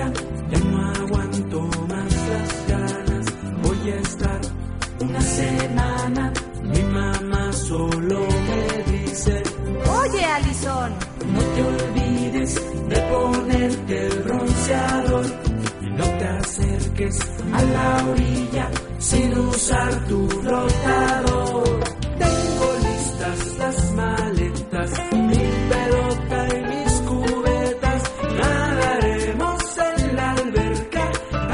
ya no aguanto más las ganas. Voy a estar una semana. Mi mamá solo me dice: Oye, Alison, no te olvides de ponerte el bronceador y no te acerques a la orilla sin usar tu flotador.